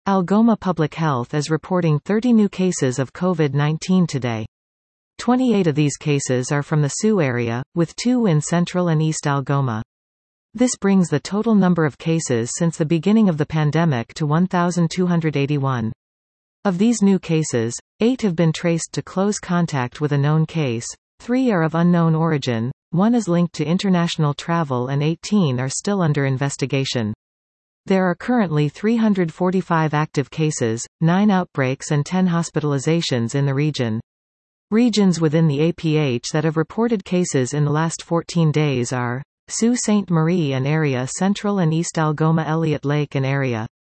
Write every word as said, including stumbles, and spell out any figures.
Algoma Public Health is reporting thirty new cases of COVID nineteen today. twenty-eight of these cases are from the Sioux area, with two in Central and East Algoma. This brings the total number of cases since the beginning of the pandemic to one thousand two hundred eighty-one. Of these new cases, eight have been traced to close contact with a known case, three are of unknown origin, one is linked to international travel and eighteen are still under investigation. There are currently three hundred forty-five active cases, nine outbreaks and ten hospitalizations in the region. Regions within the A P H that have reported cases in the last fourteen days are Sault Ste. Marie and area, Central and East Algoma, Elliott Lake and area.